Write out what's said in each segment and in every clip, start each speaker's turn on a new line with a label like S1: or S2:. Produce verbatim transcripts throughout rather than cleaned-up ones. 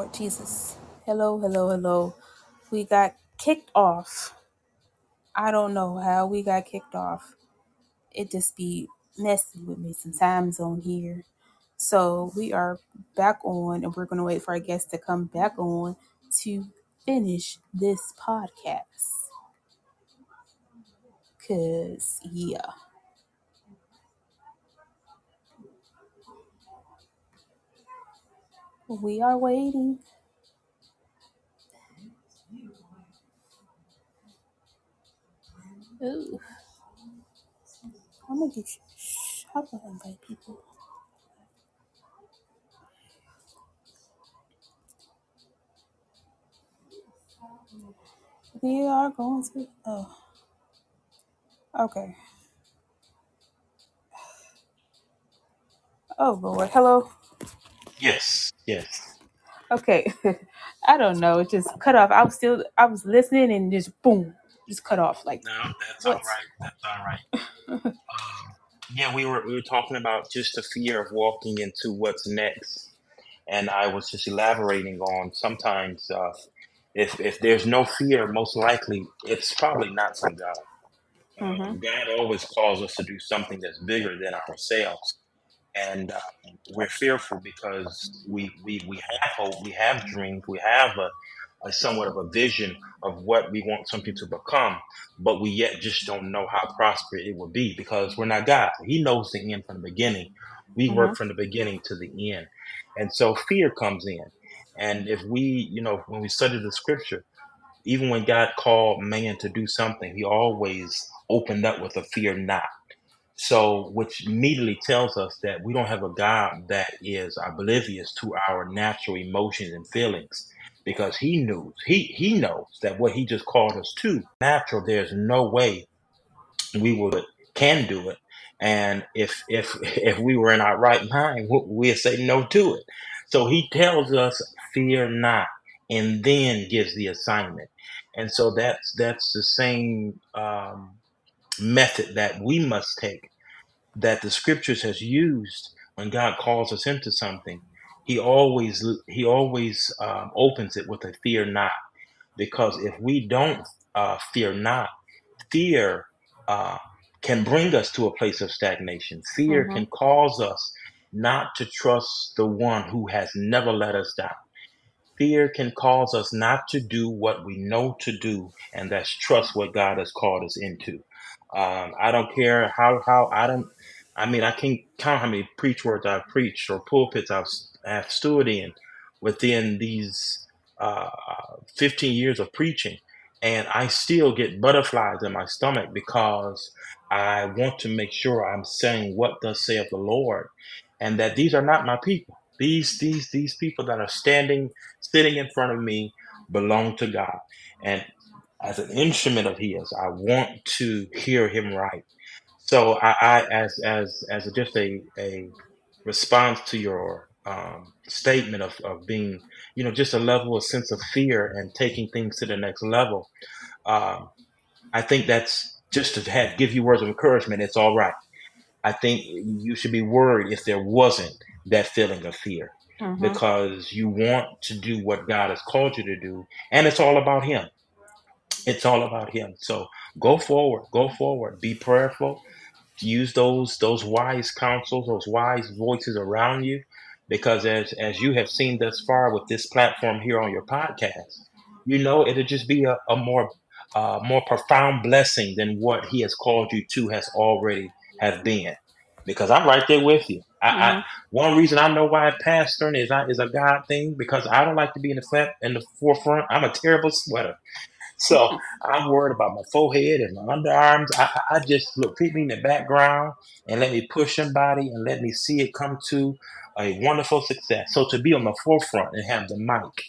S1: Lord Jesus. Hello, hello, hello. We got kicked off. I don't know how we got kicked off. It just be messy with me some time zone here. So we are back on and we're gonna wait for our guests to come back on to finish this podcast. Cause yeah. We are waiting. Ooh. I'm gonna get you. Shh, how about I invite people? We are going to. Oh, okay. Oh Lord. Hello.
S2: Yes, yes.
S1: Okay. I don't know. It just cut off. I was still. I was listening and just boom, just cut off. Like
S2: No, that's all
S1: what?
S2: right. That's all right. Um, yeah, we were we were talking about just the fear of walking into what's next, and I was just elaborating on sometimes uh, if if there's no fear, most likely it's probably not from God.
S1: Mm-hmm.
S2: Um, God always calls us to do something that's bigger than ourselves, and uh, we're fearful because we we we have hope, we have dreams, we have a, a somewhat of a vision of what we want something to become, but we yet just don't know how prosperous it will be because we're not God. He knows the end from the beginning. We
S1: Mm-hmm.
S2: work from the beginning to the end, and so fear comes in. And if we, you know, when we study the scripture, even when God called man to do something, He always opened up with a fear not. So, which immediately tells us that we don't have a God that is oblivious to our natural emotions and feelings, because He knows He He knows that what He just called us to natural. There's no way we would can do it, and if if if we were in our right mind, we- we'd say no to it. So He tells us, "Fear not," and then gives the assignment, and so that's that's the same um, method that we must take, that the scriptures has used when God calls us into something. He always he always um, opens it with a fear not, because if we don't uh, fear not, fear uh, can bring us to a place of stagnation. Fear
S1: Mm-hmm.
S2: can cause us not to trust the one who has never let us down. Fear can cause us not to do what we know to do, and that's trust what God has called us into. Um, I don't care how how I don't. I mean, I can't count how many preach words I've preached or pulpits I've have stood in within these uh, fifteen years of preaching, and I still get butterflies in my stomach because I want to make sure I'm saying what thus saith the Lord, and that these are not my people. These these these people that are standing sitting in front of me belong to God. And as an instrument of His, I want to hear Him right. So I, I as as as just a a response to your um, statement of of being, you know, just a level of sense of fear and taking things to the next level. Um, I think that's just to have give you words of encouragement. It's all right. I think you should be worried if there wasn't that feeling of fear,
S1: Mm-hmm.
S2: because you want to do what God has called you to do, and it's all about Him. It's all about Him. So go forward, go forward, be prayerful, use those those wise counsels, those wise voices around you, because as as you have seen thus far with this platform here on your podcast, you know it'll just be a, a more uh, more profound blessing than what He has called you to has already have been. Because I'm right there with you. I, I
S1: Mm-hmm.
S2: one reason I know why pastoring is is a God thing, because I don't like to be in the front in the forefront. I'm a terrible sweater. So I'm worried about my forehead and my underarms. I, I I just look, keep me in the background and let me push somebody and let me see it come to a wonderful success. So to be on the forefront and have the mic,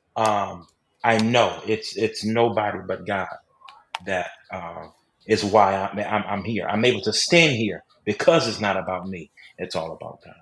S2: um, I know it's it's nobody but God that uh, is why I'm, I'm I'm here. I'm able to stand here because it's not about me. It's all about God.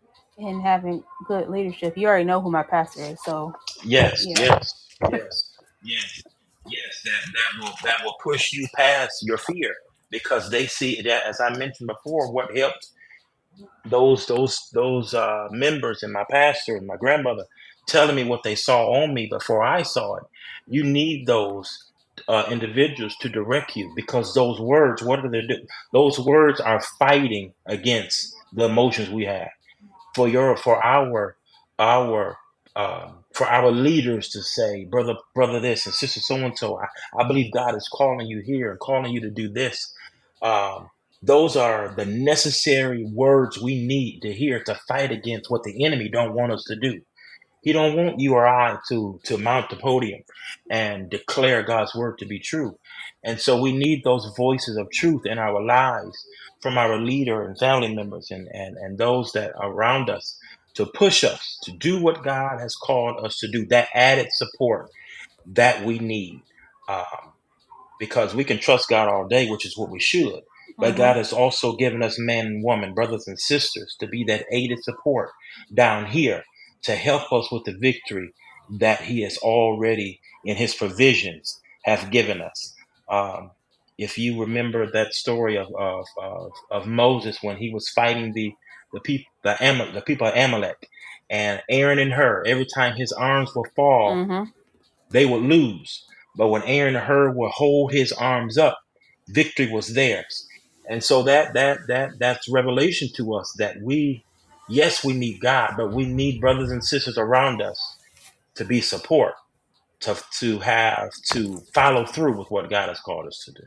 S1: And having good leadership. You already know who my pastor is, so
S2: Yes,
S1: yeah.
S2: yes, yes, yes, yes. That that will that will push you past your fear, because they see that, as I mentioned before, what helped those those those uh, members and my pastor and my grandmother telling me what they saw on me before I saw it. You need those uh, individuals to direct you, because those words, what are they do? Those words are fighting against the emotions we have. For your, for our, our, uh, for our leaders to say, brother, brother, this and sister so and so, I I believe God is calling you here and calling you to do this. Um, those are the necessary words we need to hear to fight against what the enemy don't want us to do. He don't want you or I to to mount the podium and declare God's word to be true. And so we need those voices of truth in our lives from our leader and family members and, and, and those that are around us to push us to do what God has called us to do, that added support that we need. Um, because we can trust God all day, which is what we should. But
S1: Mm-hmm.
S2: God has also given us men and women, brothers and sisters, to be that aided support down here to help us with the victory that He has already, in His provisions, have given us. Um, if you remember that story of, of of of Moses when he was fighting the the people the Amal, the people of Amalek, and Aaron and Hur, every time his arms would fall,
S1: Mm-hmm.
S2: they would lose. But when Aaron and Hur would hold his arms up, victory was theirs. And so that that that that's revelation to us that we, yes, we need God, but we need brothers and sisters around us to be support, to to have to follow through with what God has called us to do.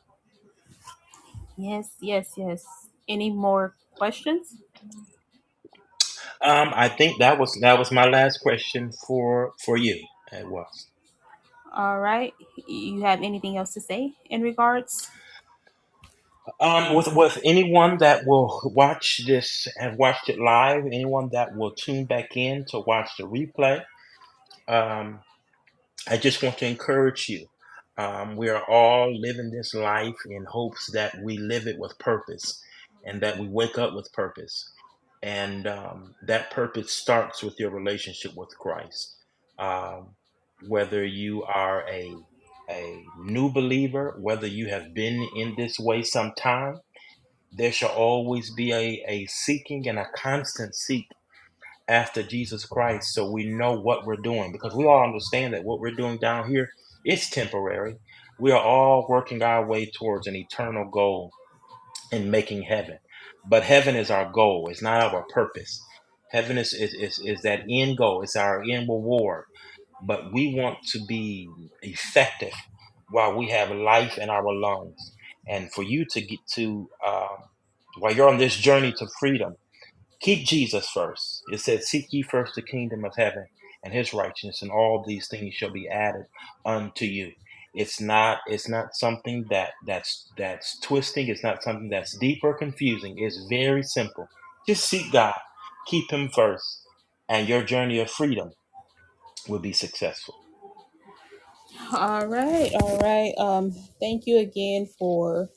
S1: Yes, yes, yes. Any more questions?
S2: Um, I think that was that was my last question for for you. It was.
S1: All right. You have anything else to say in regards?
S2: Um, with with anyone that will watch this and watched it live, anyone that will tune back in to watch the replay, um, I just want to encourage you. Um, we are all living this life in hopes that we live it with purpose, and that we wake up with purpose, and um, that purpose starts with your relationship with Christ. Um, whether you are a a new believer, whether you have been in this way some time, there shall always be a, a seeking and a constant seek after Jesus Christ, so we know what we're doing, because we all understand that what we're doing down here is temporary. We are all working our way towards an eternal goal in making heaven. But heaven is our goal, it's not our purpose. Heaven is, is, is, is that end goal, it's our end reward. But we want to be effective while we have life in our lungs. And for you to get to, um, while you're on this journey to freedom, keep Jesus first. It says, seek ye first the kingdom of heaven and his righteousness, and all these things shall be added unto you. It's not, it's not something that that's that's twisting, it's not something that's deep or confusing. It's very simple. Just seek God, keep him first, and your journey of freedom will be successful.
S1: All right, all right. Um, thank you again for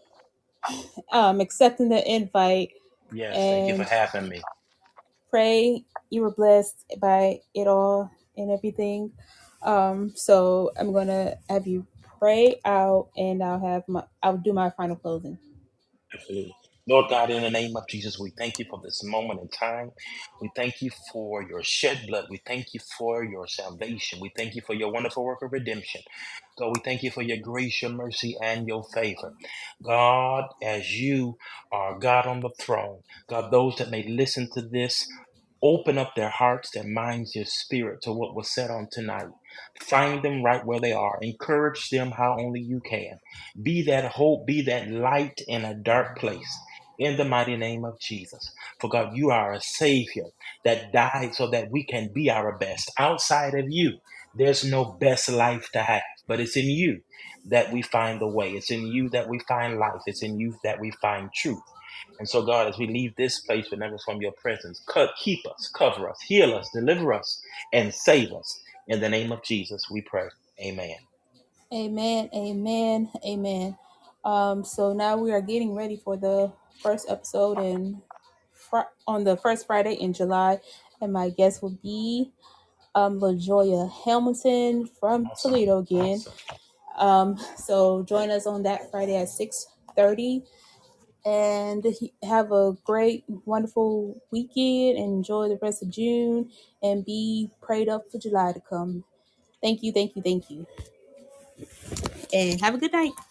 S1: um accepting the invite,
S2: Yes, thank you for
S1: and
S2: having me.
S1: pray you were blessed by it all and everything. Um, so I'm gonna have you pray out, and I'll have my I'll do my final closing.
S2: Absolutely. Lord God, in the name of Jesus, we thank you for this moment in time. We thank you for your shed blood. We thank you for your salvation. We thank you for your wonderful work of redemption. God, we thank you for your grace, your mercy, and your favor. God, as you are God on the throne, God, those that may listen to this, open up their hearts, their minds, their spirit to what was said on tonight. Find them right where they are. Encourage them how only you can. Be that hope, be that light in a dark place. In the mighty name of Jesus. For God, you are a Savior that died so that we can be our best. Outside of you, there's no best life to have, but it's in you that we find the way. It's in you that we find life. It's in you that we find truth. And so, God, as we leave this place, but never from your presence, cut, keep us, cover us, heal us, deliver us, and save us. In the name of Jesus, we pray. Amen.
S1: Amen, amen, amen. Um, so now we are getting ready for the first episode in fr- on the first Friday in July, and my guest will be um LaJoya Hamilton from
S2: Awesome.
S1: Toledo again.
S2: Awesome.
S1: Um, so join us on that Friday at six thirty. And have a great, wonderful weekend. And enjoy the rest of June. And be prayed up for July to come. Thank you, thank you, thank you. And have a good night.